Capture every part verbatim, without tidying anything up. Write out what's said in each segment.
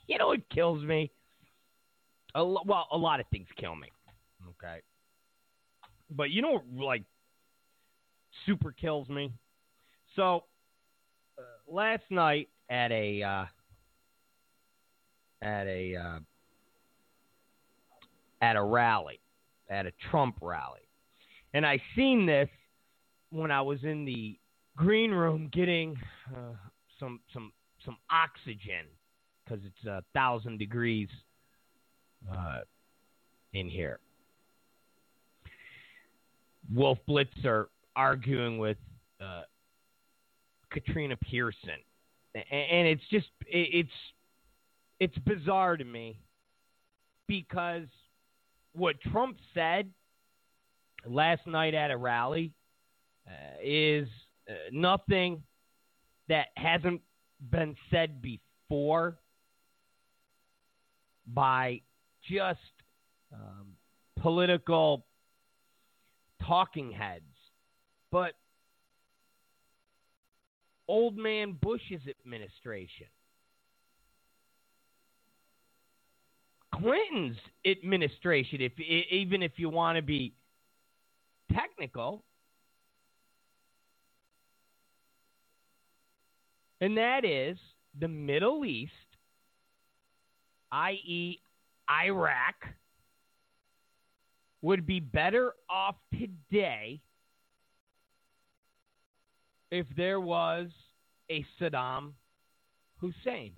You know what kills me? A lo- well, a lot of things kill me. Okay. But you know what, like, super kills me? So, uh, last night at a, uh, at a, uh, at a rally, at a Trump rally. And I seen this when I was in the green room getting uh, some, some, some oxygen because it's a thousand degrees uh, in here. Wolf Blitzer arguing with uh, Katrina Pearson, and it's just it's it's bizarre to me because what Trump said last night at a rally uh, is uh, nothing that hasn't been said before by just um, political talking heads, but old man Bush's administration, Clinton's administration, if even if you want to be technical, and that is the Middle East, that is. Iraq, would be better off today if there was a Saddam Hussein.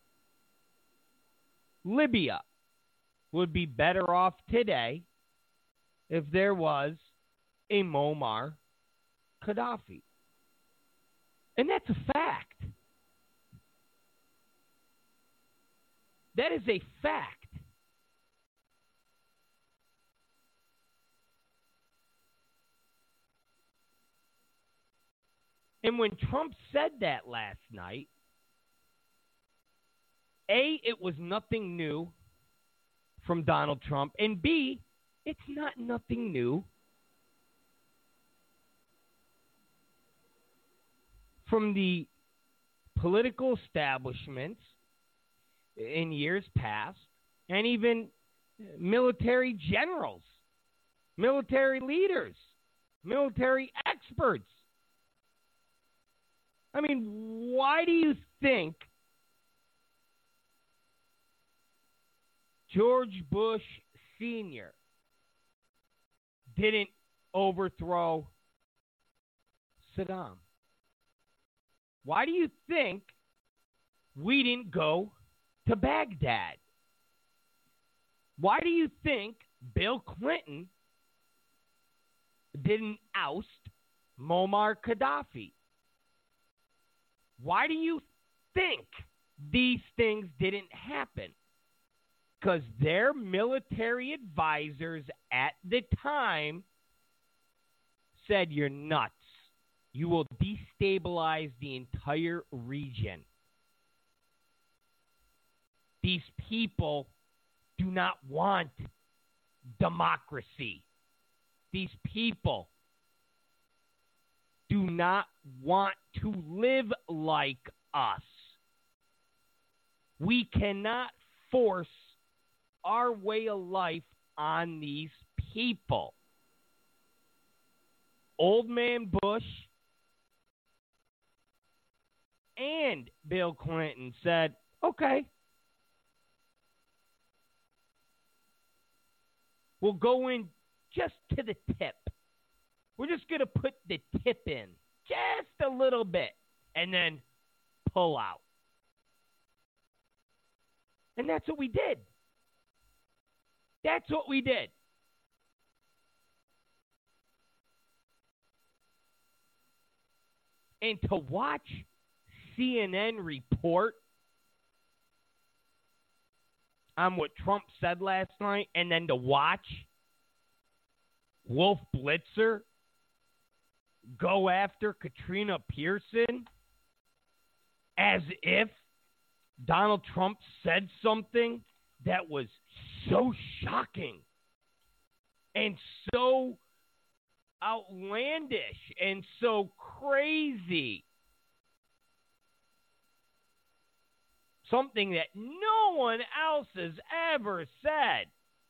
Libya would be better off today if there was a Muammar Gaddafi. And that's a fact. That is a fact. And when Trump said that last night, A, it was nothing new from Donald Trump, and B, it's not nothing new from the political establishments in years past, and even military generals, military leaders, military experts. I mean, why do you think George Bush Senior didn't overthrow Saddam? Why do you think we didn't go to Baghdad? Why do you think Bill Clinton didn't oust Muammar Gaddafi? Why do you think these things didn't happen? Because their military advisors at the time said, you're nuts. You will destabilize the entire region. These people do not want democracy. These people do not want to live like us. We cannot force our way of life on these people. Old man Bush and Bill Clinton said, okay, we'll go in just to the tip. We're just going to put the tip in just a little bit and then pull out. And that's what we did. That's what we did. And to watch C N N report on what Trump said last night, and then to watch Wolf Blitzer go after Katrina Pearson as if Donald Trump said something that was so shocking and so outlandish and so crazy. something that no one else has ever said,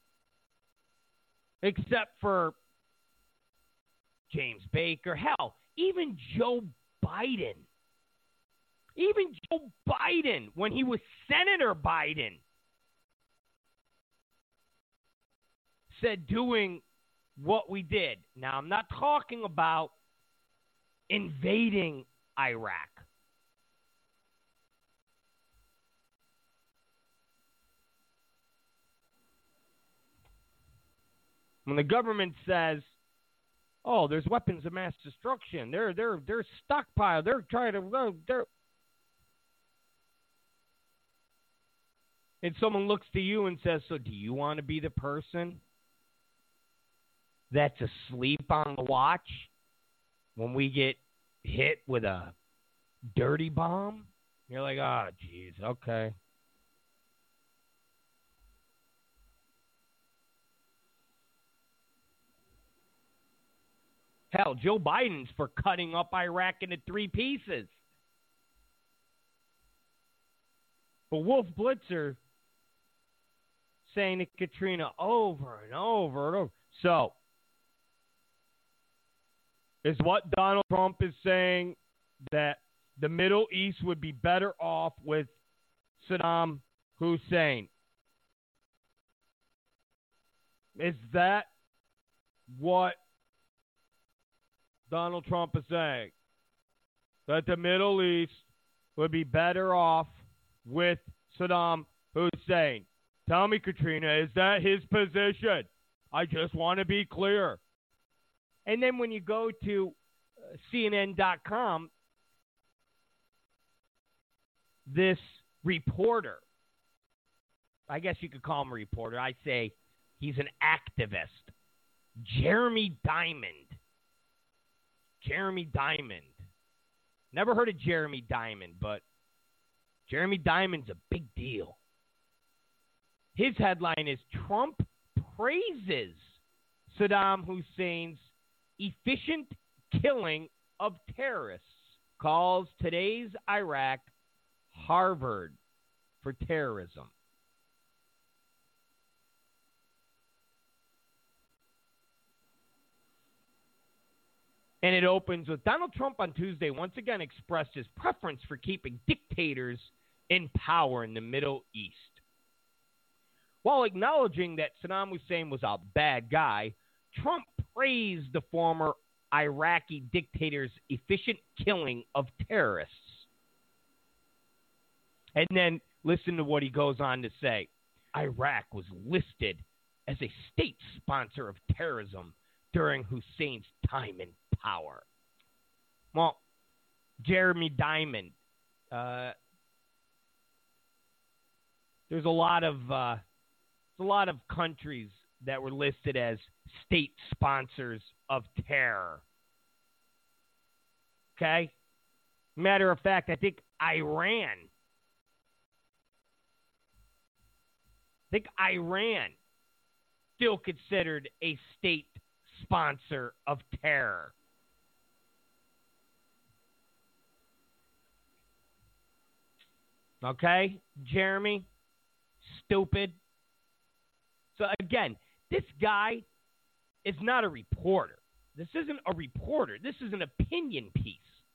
except for James Baker. Hell, even Joe Biden. Even Joe Biden, when he was Senator Biden, said doing what we did. Now, I'm not talking about invading Iraq. When the government says, "Oh, there's weapons of mass destruction. They're they're they're stockpiled. They're trying to they're," and someone looks to you and says, "So, do you want to be the person that's asleep on the watch when we get hit with a dirty bomb?" You're like, "Oh, geez, okay." Hell, Joe Biden's for cutting up Iraq into three pieces. But Wolf Blitzer saying to Katrina over and over and over. So, is what Donald Trump is saying that the Middle East would be better off with Saddam Hussein? Is that what Donald Trump is saying? That the Middle East would be better off with Saddam Hussein? Tell me, Katrina, is that his position? I just want to be clear. And then when you go to C N N dot com, this reporter, I guess you could call him a reporter, I say he's an activist, Jeremy Diamond. Jeremy Diamond. Never heard of Jeremy Diamond, but Jeremy Diamond's a big deal. His headline is Trump praises Saddam Hussein's efficient killing of terrorists, calls today's Iraq Harvard for terrorism. And it opens with Donald Trump on Tuesday once again expressed his preference for keeping dictators in power in the Middle East. While acknowledging that Saddam Hussein was a bad guy, Trump praised the former Iraqi dictator's efficient killing of terrorists. And then listen to what he goes on to say. Iraq was listed as a state sponsor of terrorism during Hussein's time in power. Well, Jeremy Diamond, uh, there's a lot of uh, there's a lot of countries that were listed as state sponsors of terror. Okay? Matter of fact, I think Iran, I think Iran still considered a state sponsor of terror. Okay, Jeremy? Stupid. So again, this guy is not a reporter. This isn't a reporter. This is an opinion piece.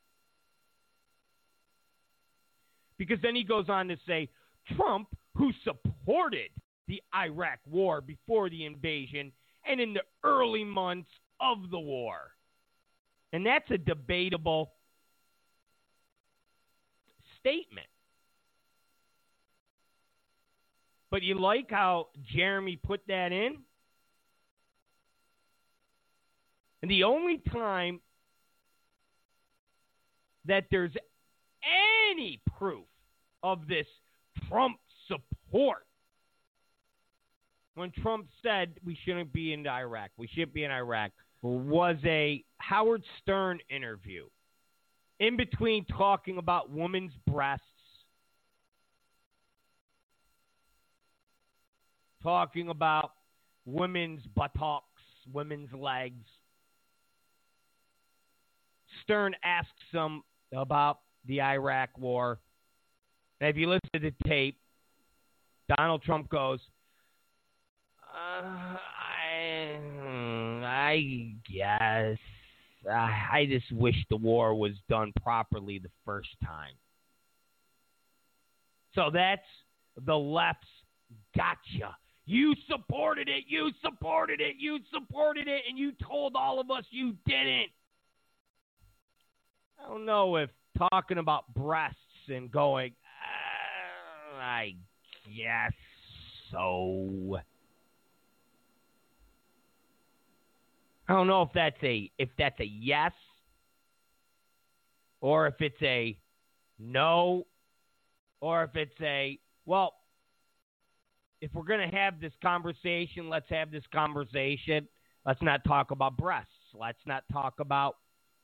Because then he goes on to say, Trump, who supported the Iraq war before the invasion and in the early months of the war. And that's a debatable statement. But you like how Jeremy put that in? And the only time that there's any proof of this Trump support, when Trump said we shouldn't be in Iraq, we shouldn't be in Iraq, was a Howard Stern interview. In between talking about women's breasts, talking about women's buttocks, women's legs, Stern asks him about the Iraq war, And if you listen to the tape, Donald Trump goes, uh, I, I guess. I, I just wish the war was done properly the first time. So that's the left's gotcha. You supported it, you supported it, you supported it, and you told all of us you didn't. I don't know if talking about breasts and going, uh, I guess so. I don't know if that's a if that's a yes or if it's a no or if it's a, well, if we're going to have this conversation, let's have this conversation. Let's not talk about breasts. Let's not talk about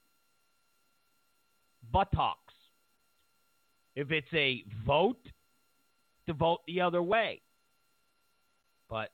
buttocks. If it's a vote, to vote the other way. But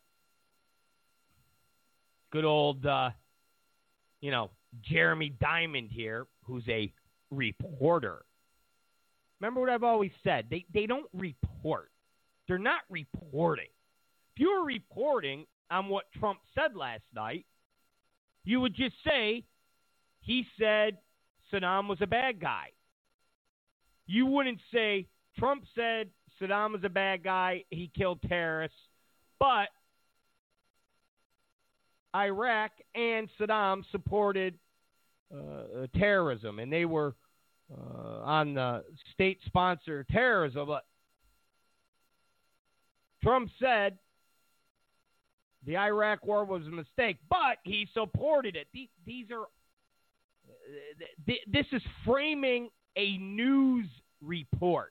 good old, uh, you know, Jeremy Diamond here, who's a reporter. Remember what I've always said. They, they don't report. They're not reporting. If you were reporting on what Trump said last night, you would just say he said Saddam was a bad guy. You wouldn't say Trump said Saddam was a bad guy, he killed terrorists, but Iraq and Saddam supported uh, terrorism, and they were uh, on the state-sponsored terrorism. But Trump said the Iraq war was a mistake, but he supported it. These, these are uh, th- this is framing a news report.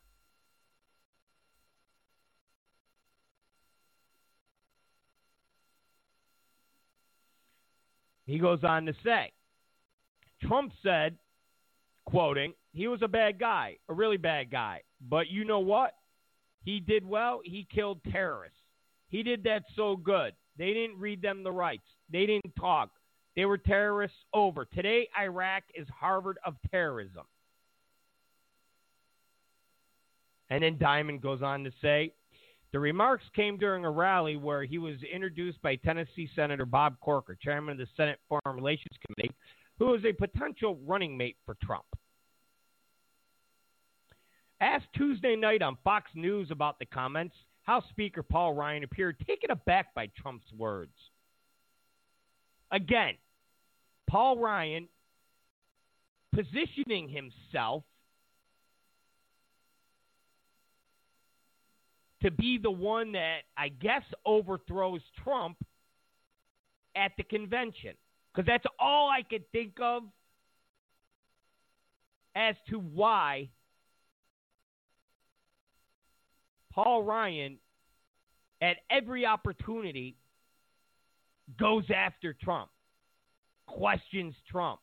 He goes on to say, Trump said, quoting, he was a bad guy, a really bad guy. But you know what? He did well. He killed terrorists. He did that so good. They didn't read them the rights. They didn't talk. They were terrorists over. Today, Iraq is Harvard of terrorism. And then Diamond goes on to say, the remarks came during a rally where he was introduced by Tennessee Senator Bob Corker, chairman of the Senate Foreign Relations Committee, who is a potential running mate for Trump. Asked Tuesday night on Fox News about the comments, House Speaker Paul Ryan appeared taken aback by Trump's words. Again, Paul Ryan positioning himself to be the one that, I guess, overthrows Trump at the convention. Because that's all I could think of as to why Paul Ryan, at every opportunity, goes after Trump, questions Trump,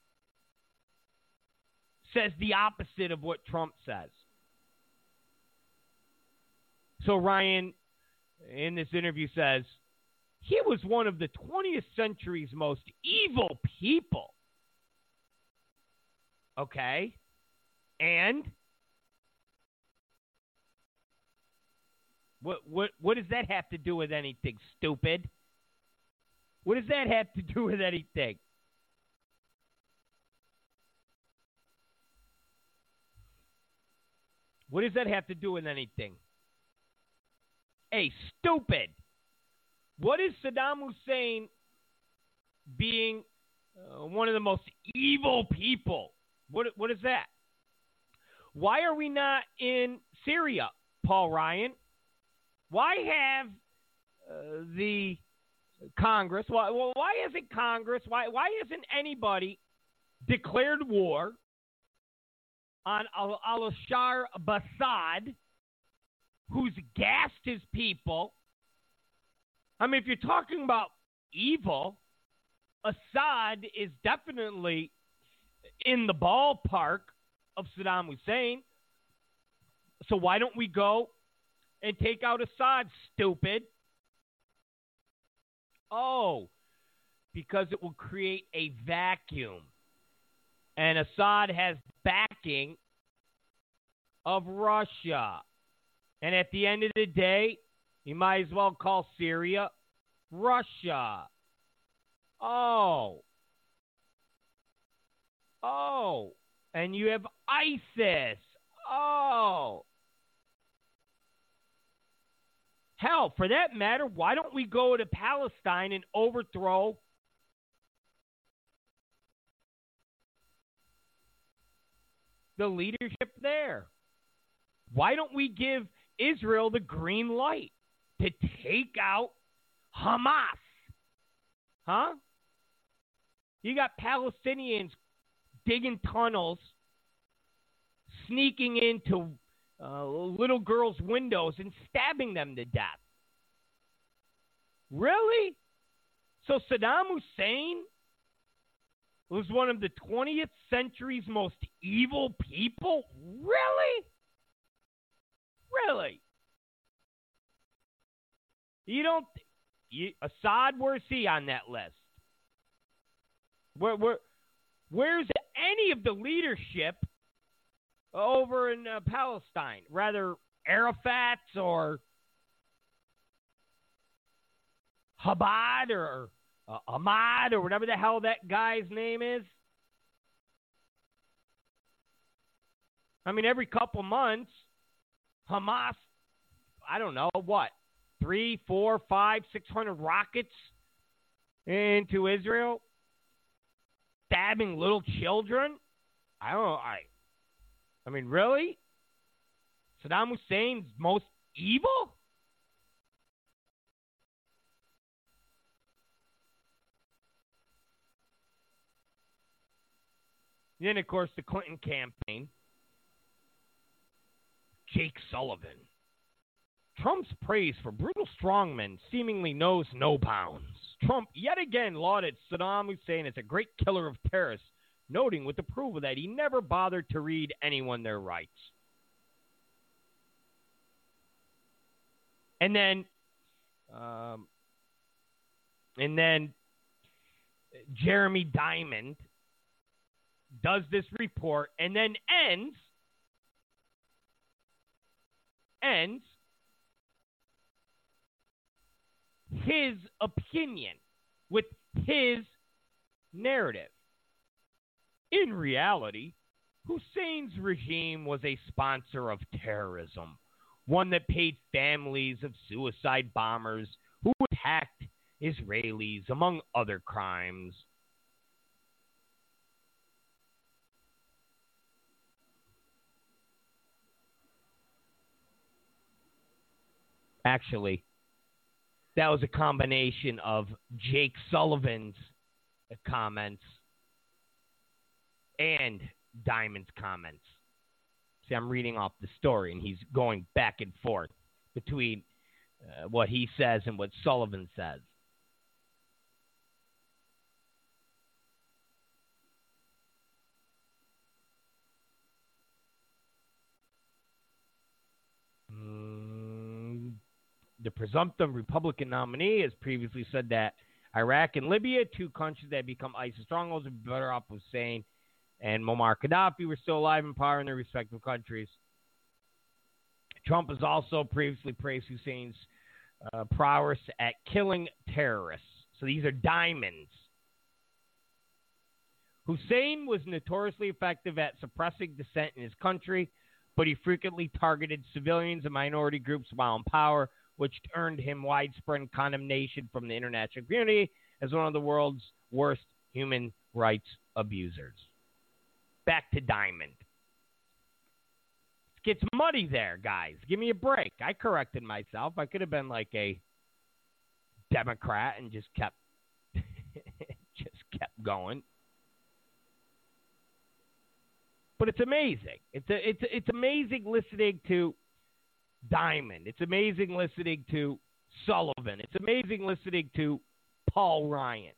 says the opposite of what Trump says. So Ryan, in this interview, says, he was one of the twentieth century's most evil people. Okay? And what what what does that have to do with anything, stupid? What does that have to do with anything? What does that have to do with anything? Hey, stupid. What is Saddam Hussein being uh, one of the most evil people? What What is that? Why are we not in Syria, Paul Ryan? Why have uh, the Congress, why, well, why isn't Congress, why, why isn't anybody declared war on al- al-Bashar Assad, who's gassed his people? I mean, if you're talking about evil, Assad is definitely in the ballpark of Saddam Hussein. So why don't we go and take out Assad, stupid? Oh, because it will create a vacuum. And Assad has backing of Russia. And at the end of the day, you might as well call Syria Russia. Oh. Oh. And you have ISIS. Oh. Hell, for that matter, why don't we go to Palestine and overthrow the leadership there? Why don't we give Israel the green light to take out Hamas? Huh? You got Palestinians digging tunnels, sneaking into uh, little girls' windows and stabbing them to death. Really? So Saddam Hussein was one of the twentieth century's most evil people? Really? Really? You don't... You, Assad, where's he on that list? Where, where, where's any of the leadership over in uh, Palestine? Rather, Arafat's or Chabad or uh, Ahmad or whatever the hell that guy's name is? I mean, every couple months, Hamas, I don't know, what, three, four, five, six hundred rockets into Israel, stabbing little children. I don't know. I, I mean, really? Saddam Hussein's most evil? Then, of course, the Clinton campaign. Jake Sullivan. Trump's praise for brutal strongmen seemingly knows no bounds. Trump yet again lauded Saddam Hussein as a great killer of terrorists, noting with approval that he never bothered to read anyone their rights. And then, um, and then Jeremy Diamond does this report and then ends, ends his opinion with his narrative. In reality, Hussein's regime was a sponsor of terrorism, one that paid families of suicide bombers who attacked Israelis, among other crimes. Actually, that was a combination of Jake Sullivan's comments and Diamond's comments. See, I'm reading off the story, and he's going back and forth between uh, what he says and what Sullivan says. The presumptive Republican nominee has previously said that Iraq and Libya, two countries that have become ISIS strongholds, would be better off with Hussein and Muammar Gaddafi were still alive in power in their respective countries. Trump has also previously praised Hussein's uh, prowess at killing terrorists. So these are diamonds. Hussein was notoriously effective at suppressing dissent in his country, but he frequently targeted civilians and minority groups while in power, which earned him widespread condemnation from the international community as one of the world's worst human rights abusers. Back to Diamond. It gets muddy there, guys. Give me a break. I corrected myself. I could have been like a Democrat and just kept just kept going. But it's amazing. It's a, it's it's amazing listening to Diamond. It's amazing listening to Sullivan. It's amazing listening to Paul Ryan.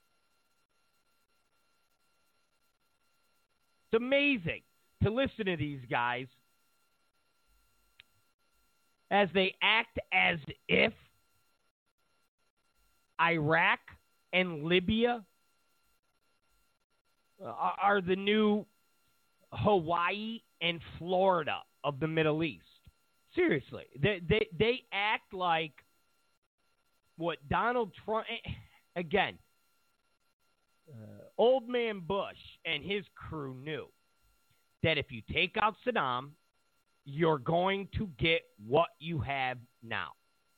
It's amazing to listen to these guys as they act as if Iraq and Libya are, are the new Hawaii and Florida of the Middle East. Seriously, they they they act like what Donald Trump again. Uh, old man Bush and his crew knew that if you take out Saddam, you're going to get what you have now.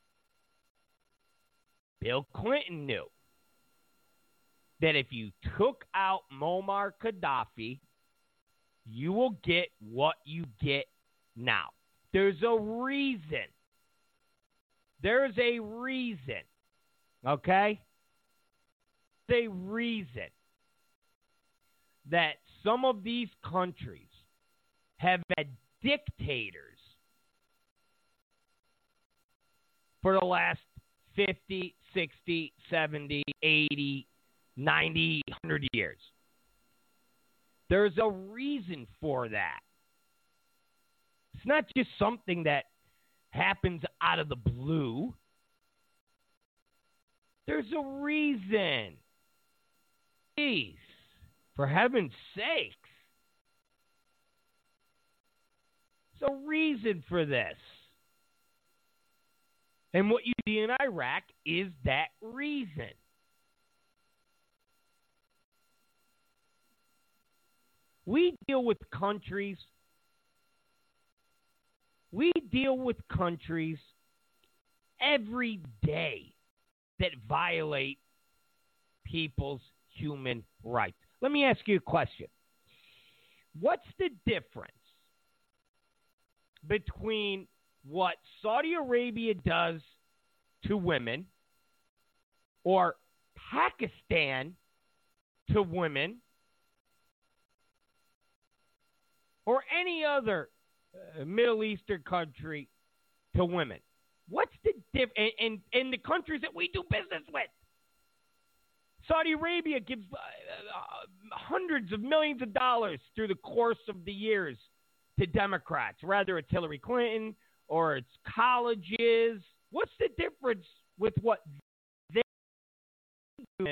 Bill Clinton knew that if you took out Muammar Gaddafi, you will get what you get now. There's a reason. There's a reason. Okay? There's a reason that some of these countries have had dictators for the last fifty, sixty, seventy, eighty, ninety, one hundred years. There's a reason for that. It's not just something that happens out of the blue. There's a reason. Please, for heaven's sakes. There's a reason for this. And what you see in Iraq is that reason. We deal with countries, we deal with countries every day that violate people's human rights. Let me ask you a question. What's the difference between what Saudi Arabia does to women or Pakistan to women or any other uh, Middle Eastern country to women? What's the difference in, in, in the countries that we do business with? Saudi Arabia gives uh, uh, hundreds of millions of dollars through the course of the years to Democrats, whether it's Hillary Clinton or it's colleges. What's the difference with what they do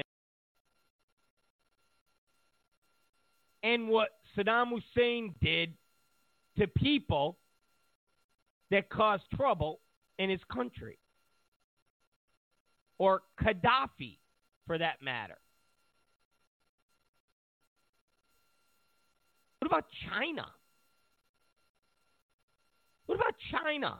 and what Saddam Hussein did to people that caused trouble in his country? Or Gaddafi, for that matter. What about China? What about China?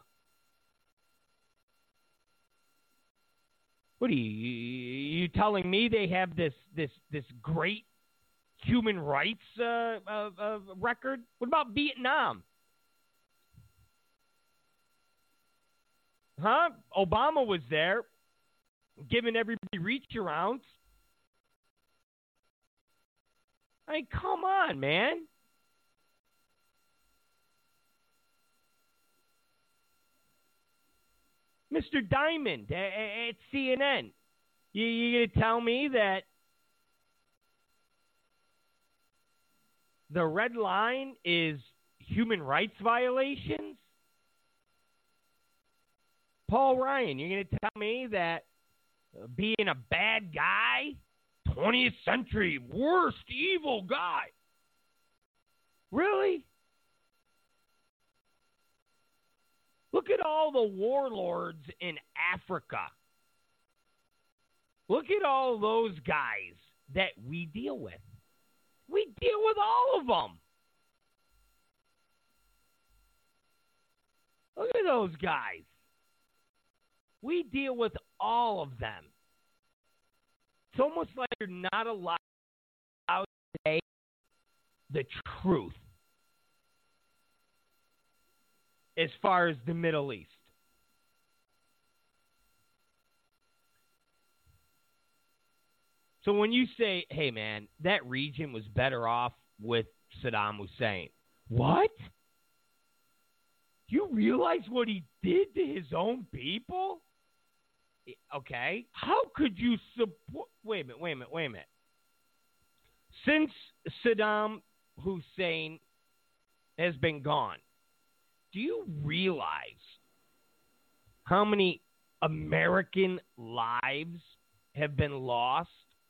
What are you, you telling me they have this this this great human rights uh, uh, uh, record? What about Vietnam? Huh? Obama was there, giving everybody reach arounds. I mean, come on, man. Mister Diamond at C N N, you, you going to tell me that the red line is human rights violations? Paul Ryan, you're going to tell me that being a bad guy, twentieth century, worst evil guy? Really? Look at all the warlords in Africa. Look at all those guys that we deal with. We deal with all of them. Look at those guys. We deal with all of them. It's almost like you're not allowed to say the truth as far as the Middle East. So when you say, hey, man, that region was better off with Saddam Hussein. What? You realize what he did to his own people? Okay. How could you support... Wait a minute, wait a minute, wait a minute. Since Saddam Hussein has been gone, do you realize how many American lives have been lost?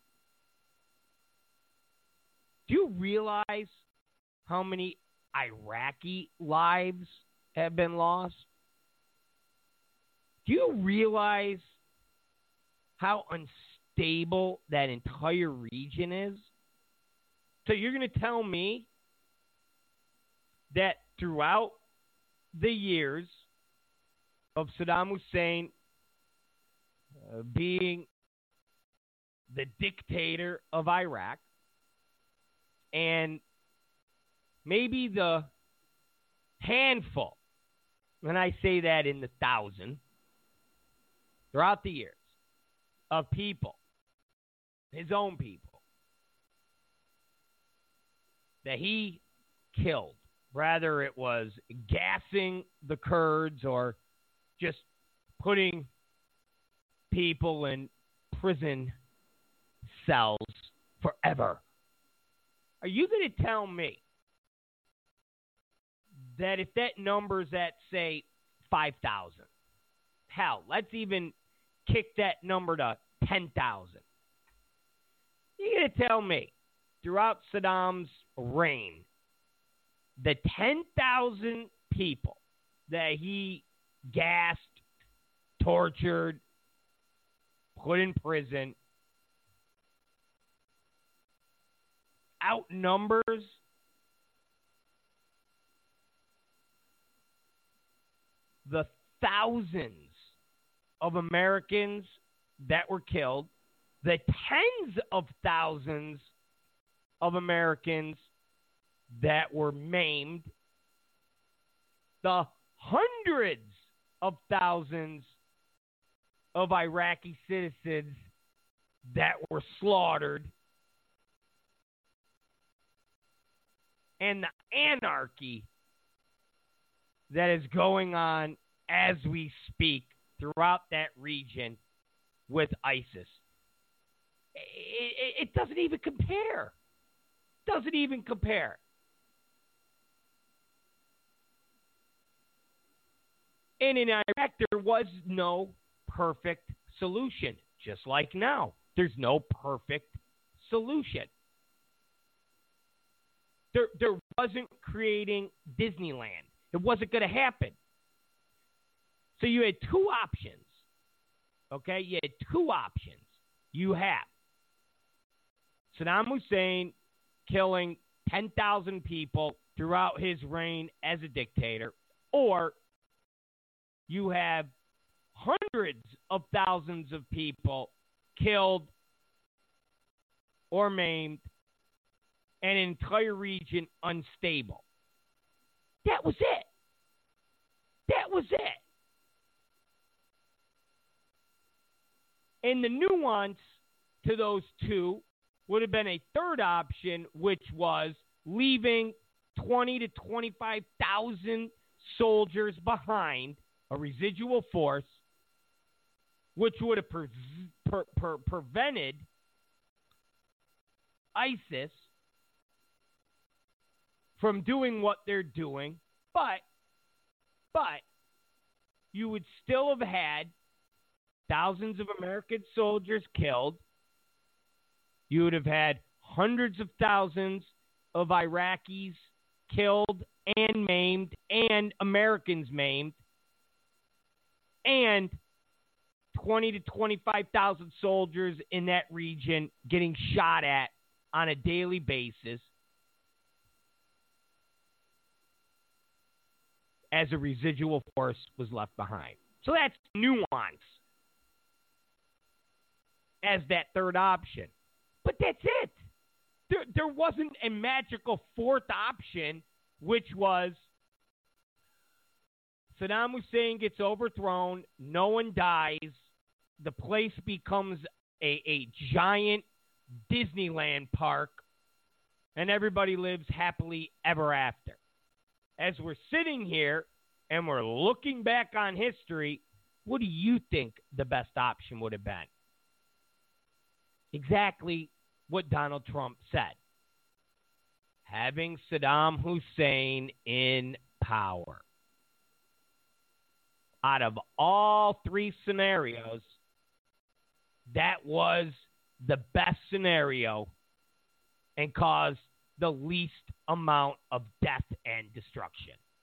Do you realize how many Iraqi lives have been lost? Do you realize how unstable that entire region is? So you're going to tell me that throughout the years of Saddam Hussein uh, being the dictator of Iraq, and maybe the handful, and I say that in the thousand, throughout the years, of people, his own people, that he killed, whether it was gassing the Kurds or just putting people in prison cells forever. Are you going to tell me that if that number's at, say, five thousand, hell, let's even kick that number to ten thousand, you're going to tell me throughout Saddam's reign, the ten thousand people that he gassed, tortured, put in prison, outnumbers the thousands of Americans that were killed, the tens of thousands of Americans that were maimed, the hundreds of thousands of Iraqi citizens that were slaughtered, and the anarchy that is going on as we speak throughout that region with ISIS. It, it, it doesn't even compare. Doesn't even compare. And in Iraq, there was no perfect solution, just like now. There's no perfect solution. There, there wasn't creating Disneyland. It wasn't going to happen. So you had two options. Okay? You had two options. You have Saddam Hussein killing ten thousand people throughout his reign as a dictator, or you have hundreds of thousands of people killed or maimed, and an entire region unstable. That was it. That was it. And the nuance to those two would have been a third option, which was leaving twenty to twenty-five thousand soldiers behind, a residual force, which would have pre- per- per- prevented ISIS from doing what they're doing, but, but you would still have had thousands of American soldiers killed. You would have had hundreds of thousands of Iraqis killed and maimed, and Americans maimed, and twenty to twenty-five thousand soldiers in that region getting shot at on a daily basis as a residual force was left behind. So that's nuance as that third option. But that's it. There, there wasn't a magical fourth option, which was Saddam Hussein gets overthrown, no one dies, the place becomes a, a giant Disneyland park, and everybody lives happily ever after. As we're sitting here and we're looking back on history, what do you think the best option would have been? Exactly what Donald Trump said. Having Saddam Hussein in power. Out of all three scenarios, that was the best scenario and caused the least amount of death and destruction.